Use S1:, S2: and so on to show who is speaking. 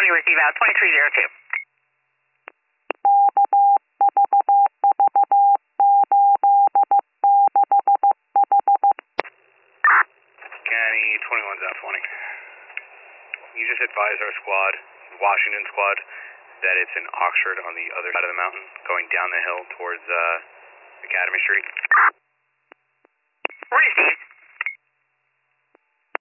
S1: you receive out 2302.
S2: County 21's out 20. You just advise our squad, Washington squad, that it's in Oxford on the other side of the mountain, going down the hill towards Academy Street.
S1: Received.